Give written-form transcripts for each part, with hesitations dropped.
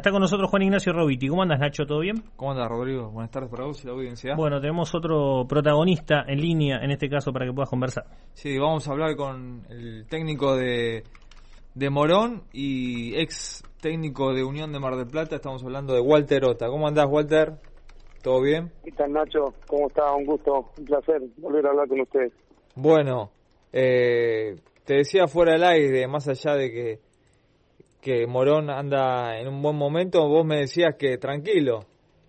Está con nosotros Juan Ignacio Robiti. ¿Cómo andas, Nacho? ¿Todo bien? ¿Cómo andas, Rodrigo? Buenas tardes para vos y la audiencia. Bueno, tenemos otro protagonista en línea, en este caso, para que puedas conversar. Sí, vamos a hablar con el técnico de Morón y ex técnico de Unión de Mar del Plata. Estamos hablando de Walter Ota. ¿Cómo andás, Walter? ¿Todo bien? ¿Qué tal, Nacho? ¿Cómo está? Un gusto, un placer volver a hablar con ustedes. Bueno, te decía fuera del aire, más allá de que Morón anda en un buen momento, vos me decías que tranquilo.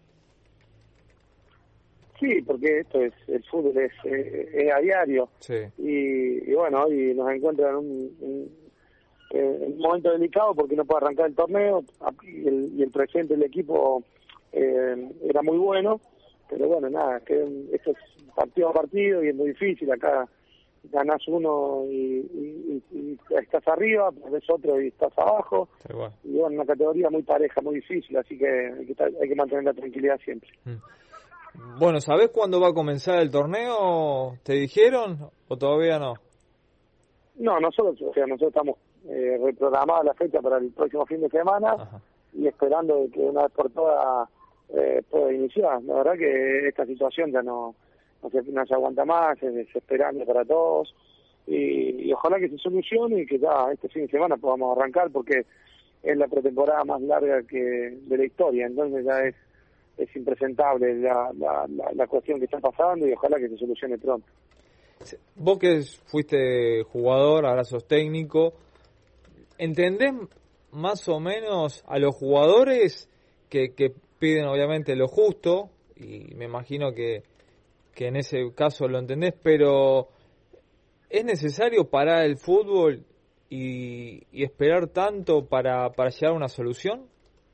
Sí, porque esto es, el fútbol es a diario. Sí. Y bueno, hoy nos encuentran en un momento delicado porque no puede arrancar el torneo y el presente del equipo era muy bueno, pero bueno, nada, que esto es partido a partido y es muy difícil. Acá ganás uno y estás arriba, perdés otro y estás abajo. Igual. Y bueno, una categoría muy pareja, muy difícil, así que hay que mantener la tranquilidad siempre. Bueno, ¿sabés cuándo va a comenzar el torneo? ¿Te dijeron o todavía no? No, nosotros estamos reprogramados la fecha para el próximo fin de semana. Ajá. Y esperando que una vez por todas pueda iniciar. La verdad que esta situación ya no se aguanta más, es desesperante para todos y ojalá que se solucione y que ya este fin de semana podamos arrancar porque es la pretemporada más larga de la historia, entonces ya es impresentable la cuestión que está pasando y ojalá que se solucione pronto. Vos que fuiste jugador, ahora sos técnico, ¿entendés más o menos a los jugadores que piden obviamente lo justo? Y me imagino que en ese caso lo entendés, pero ¿es necesario parar el fútbol y esperar tanto para llegar a una solución?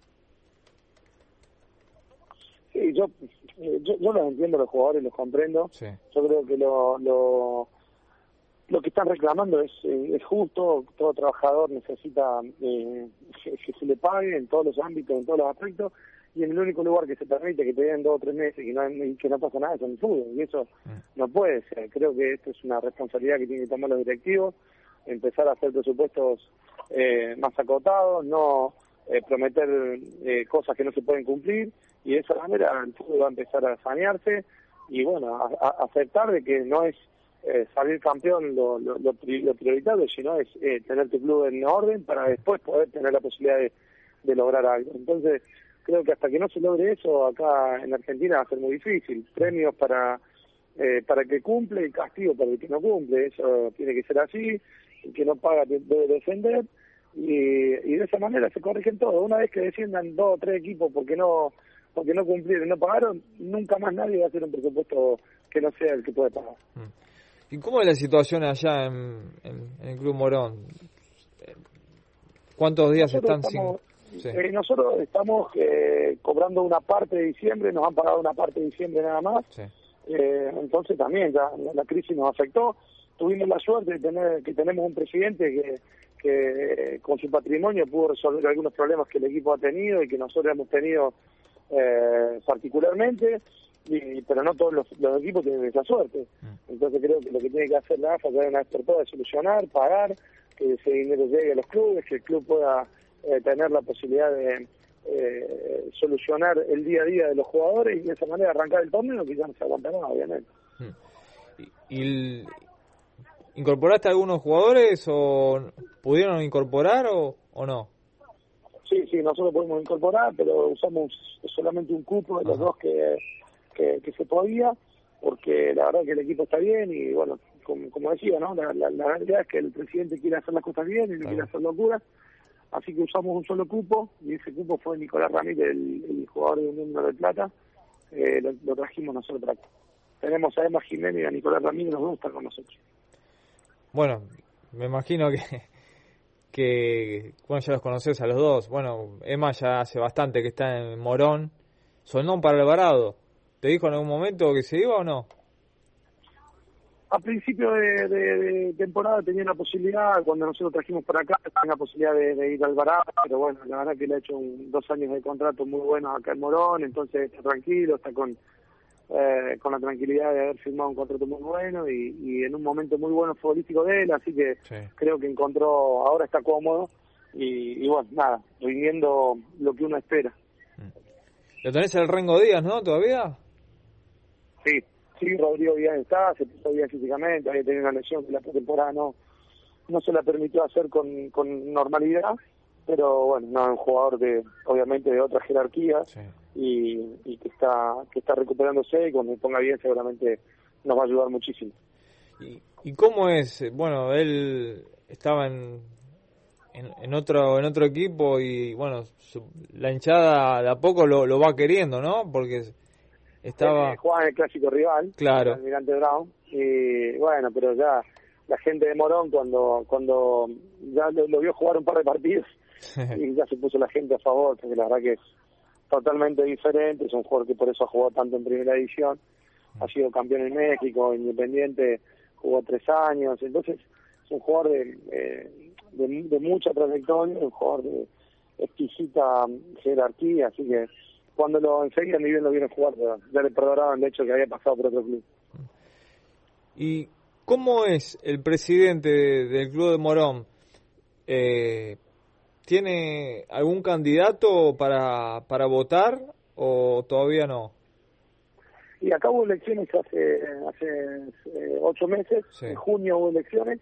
Sí, yo los entiendo, los jugadores los comprendo. Sí. Yo creo que lo que están reclamando es justo. Todo trabajador necesita que se le pague en todos los ámbitos, en todos los aspectos, y en el único lugar que se permite que te den 2 o 3 meses y que no pasa nada es en el fútbol, y eso no puede ser. Creo que esto es una responsabilidad que tienen que tomar los directivos, empezar a hacer presupuestos más acotados, no prometer cosas que no se pueden cumplir, y de esa manera el fútbol va a empezar a sanearse y bueno, a aceptar de que no es salir campeón lo prioritario, sino es tener tu club en orden para después poder tener la posibilidad de lograr algo. Entonces creo que hasta que no se logre eso acá en Argentina va a ser muy difícil. Premios para el que cumple y castigo para el que no cumple, eso tiene que ser así. El que no paga debe defender y de esa manera se corrigen todo. Una vez que desciendan 2 o 3 equipos porque no cumplieron, no pagaron, nunca más nadie va a hacer un presupuesto que no sea el que puede pagar. ¿Y cómo es la situación allá en el Club Morón? ¿Cuántos días están sin...? Sí. Nosotros estamos cobrando una parte de diciembre, nos han pagado una parte de diciembre nada más. Sí. Entonces también ya la crisis nos afectó. Tuvimos la suerte de tener que tenemos un presidente que con su patrimonio pudo resolver algunos problemas que el equipo ha tenido y que nosotros hemos tenido particularmente, pero no todos los equipos tienen esa suerte. Entonces creo que lo que tiene que hacer la AFA ya de una vez por todas es solucionar, pagar, que ese dinero llegue a los clubes, que el club pueda tener la posibilidad de solucionar el día a día de los jugadores y de esa manera arrancar el torneo, que ya no se aguanta más, obviamente. ¿Y incorporaste a algunos jugadores o pudieron incorporar o no? Sí, nosotros podemos incorporar, pero usamos solamente un cupo de los dos que se podía, porque la verdad que el equipo está bien y bueno, como decía, ¿no? La realidad es que el presidente quiere hacer las cosas bien y no quiere hacer locuras. Así que usamos un solo cupo, y ese cupo fue Nicolás Ramírez, el jugador de Unión de Mar del Plata. Lo trajimos nosotros para acá. Tenemos a Emma Jiménez y a Nicolás Ramírez, los dos están con nosotros. Bueno, me imagino que bueno, ya los conoces a los dos. Bueno, Emma ya hace bastante que está en Morón. ¿Sonó para Alvarado? ¿Te dijo en algún momento que se iba o no? A principio de temporada tenía la posibilidad, cuando nosotros trajimos para acá, tenía la posibilidad de ir al Alvarado, pero bueno, la verdad que le ha hecho 2 años de contrato muy buenos acá en Morón, entonces está tranquilo, está con la tranquilidad de haber firmado un contrato muy bueno y en un momento muy bueno futbolístico de él, así que sí. Creo que ahora está cómodo y bueno, nada, rindiendo lo que uno espera. ¿Lo tenés el Rengo Díaz, no, todavía? Sí, Rodrigo Díaz está, se puso bien físicamente, había tenido una lesión que la pretemporada no se la permitió hacer con normalidad, pero bueno, no, es un jugador obviamente de otra jerarquía, sí. y que está recuperándose, y cuando se ponga bien seguramente nos va a ayudar muchísimo. ¿Y cómo es? Bueno, él estaba en otro equipo y bueno, la hinchada de a poco lo va queriendo, ¿no? Porque jugaba en el clásico rival, claro, el Almirante Brown, y bueno, pero ya la gente de Morón cuando ya lo vio jugar un par de partidos y ya se puso la gente a favor, porque la verdad que es totalmente diferente, es un jugador que por eso ha jugado tanto en primera división, ha sido campeón en México, Independiente jugó 3 años, entonces es un jugador de mucha trayectoria, un jugador de exquisita jerarquía, así que cuando lo enseguida ni bien lo vieron jugar, ya le perdonaban de hecho que había pasado por otro club. ¿Y cómo es el presidente del club de Morón? ¿Tiene algún candidato para votar o todavía no? Y acá hubo elecciones hace 8 meses, sí. En junio hubo elecciones,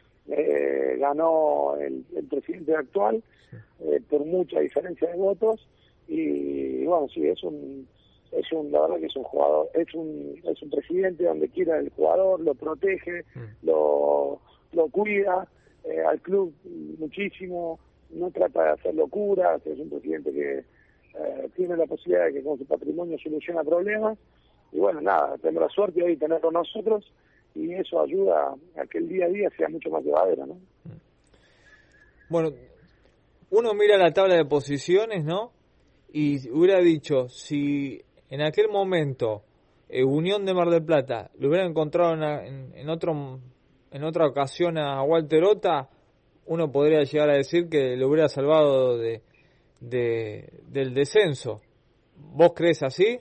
ganó el presidente actual, sí. Por mucha diferencia de votos, y bueno, sí, la verdad que es un jugador, es un presidente donde quiera el jugador, lo protege, lo cuida, al club muchísimo, no trata de hacer locuras, es un presidente que tiene la posibilidad de que con su patrimonio soluciona problemas, y bueno, nada, tenemos la suerte hoy de tenerlo nosotros, y eso ayuda a que el día a día sea mucho más llevadero, ¿no? Bueno, uno mira la tabla de posiciones, ¿no? Y hubiera dicho, si en aquel momento Unión de Mar del Plata lo hubiera encontrado en otra ocasión a Walter Ota, uno podría llegar a decir que lo hubiera salvado del descenso. ¿Vos crees así?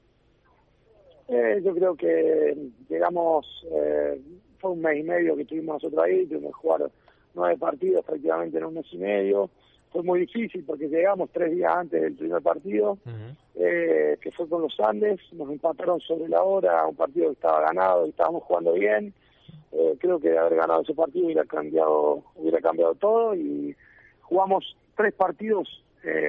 Yo creo que llegamos, fue 1 mes y medio que estuvimos nosotros ahí, tuvimos que jugar 9 partidos prácticamente en 1 mes y medio. Fue muy difícil porque llegamos 3 días antes del primer partido, que fue con los Andes, nos empataron sobre la hora, un partido que estaba ganado y estábamos jugando bien. Creo que de haber ganado ese partido hubiera cambiado todo, y jugamos 3 partidos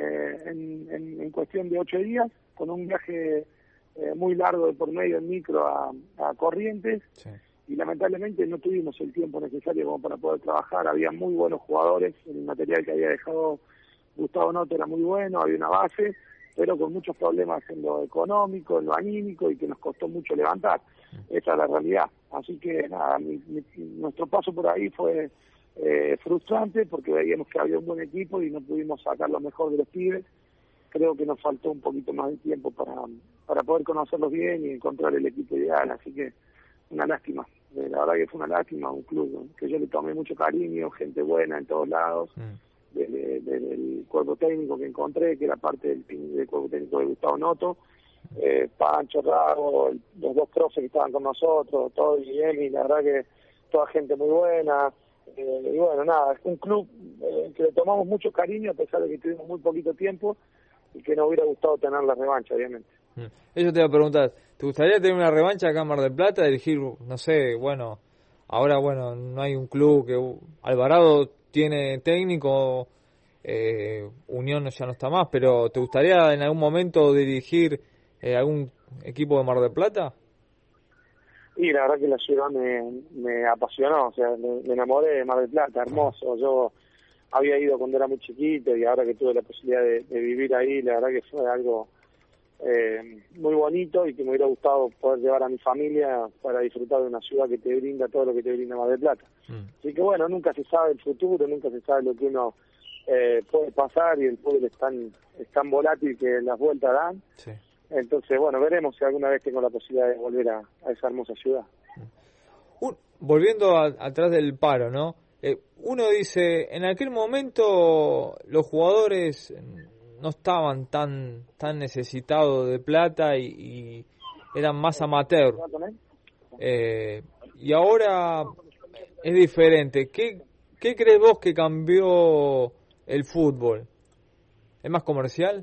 en cuestión de 8 días, con un viaje muy largo de por medio en micro a Corrientes, sí. Y lamentablemente no tuvimos el tiempo necesario como para poder trabajar. Había muy buenos jugadores, el material que había dejado Gustavo Noto era muy bueno, había una base, pero con muchos problemas en lo económico, en lo anímico, y que nos costó mucho levantar. Esa es la realidad. Así que nada, nuestro paso por ahí fue frustrante, porque veíamos que había un buen equipo y no pudimos sacar lo mejor de los pibes. Creo que nos faltó un poquito más de tiempo para poder conocerlos bien y encontrar el equipo ideal, así que una lástima. La verdad que fue una lástima, un club que yo le tomé mucho cariño, gente buena en todos lados, del cuerpo técnico que encontré, que era parte del cuerpo técnico de Gustavo Noto, Pancho, Rago, los 2 profes que estaban con nosotros, todo y Emi, la verdad que toda gente muy buena, y bueno, nada, es un club que le tomamos mucho cariño a pesar de que tuvimos muy poquito tiempo y que nos hubiera gustado tener la revancha, obviamente. Eso te iba a preguntar, ¿te gustaría tener una revancha acá en Mar del Plata? Elegir, no sé, bueno, ahora bueno, no hay un club que... Alvarado tiene técnico, Unión ya no está más, pero ¿te gustaría en algún momento dirigir algún equipo de Mar del Plata? Y la verdad que la ciudad me apasionó, o sea, me enamoré de Mar del Plata, hermoso. Yo había ido cuando era muy chiquito y ahora que tuve la posibilidad de vivir ahí, la verdad que fue algo muy bonito, y que me hubiera gustado poder llevar a mi familia para disfrutar de una ciudad que te brinda todo lo que te brinda Mar del Plata. Así que bueno, nunca se sabe el futuro, nunca se sabe lo que uno puede pasar, y el fútbol es tan volátil que las vueltas dan. Sí. Entonces, bueno, veremos si alguna vez tengo la posibilidad de volver a esa hermosa ciudad. Volviendo atrás del paro, ¿no? Uno dice, en aquel momento los jugadores no estaban tan necesitados de plata y eran más amateur. Y ahora es diferente. ¿Qué crees vos que cambió el fútbol? ¿Es más comercial?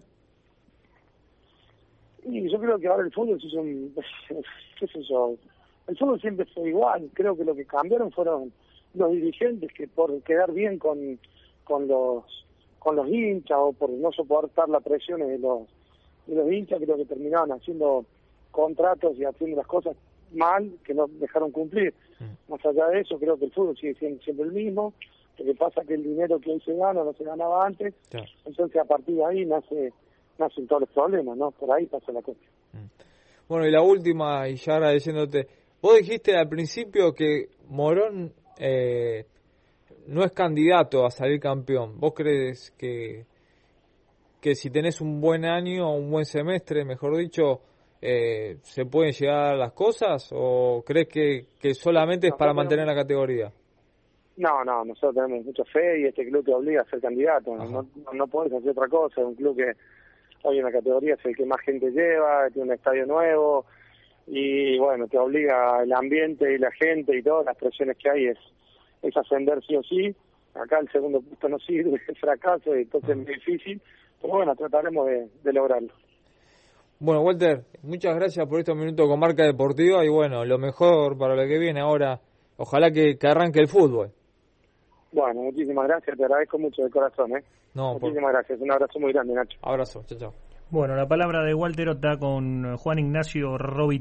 Y yo creo que ahora el fútbol se hizo qué sé yo, el fútbol siempre fue igual. Creo que lo que cambiaron fueron los dirigentes, que por quedar bien con los hinchas o por no soportar las presiones de los hinchas, creo que terminaban haciendo contratos y haciendo las cosas mal que no dejaron cumplir. Más allá de eso, creo que el fútbol sigue siendo siempre el mismo. Lo que pasa es que el dinero que hoy se gana no se ganaba antes. Claro. Entonces a partir de ahí nacen todos los problemas, ¿no? Por ahí pasa la cosa. Bueno, y la última, y ya agradeciéndote, vos dijiste al principio que Morón no es candidato a salir campeón. ¿Vos crees que si tenés un buen año, un buen semestre, mejor dicho, se pueden llegar a las cosas? ¿O crees que solamente es para mantener la categoría? No, nosotros tenemos mucha fe y este club te obliga a ser candidato. No podés hacer otra cosa. Es un club que hoy en la categoría es el que más gente lleva, tiene un estadio nuevo y bueno, te obliga el ambiente y la gente y todas las presiones que hay es ascender sí o sí. Acá el segundo puesto no sirve, es fracaso y entonces es muy difícil, pero bueno, trataremos de lograrlo. Bueno, Walter, muchas gracias por estos minutos con Marca Deportiva y bueno, lo mejor para lo que viene ahora, ojalá que arranque el fútbol. Bueno, muchísimas gracias, te agradezco mucho de corazón. Muchísimas gracias, un abrazo muy grande, Nacho. Abrazo, chao. Bueno, la palabra de Walter Ota con Juan Ignacio Robi.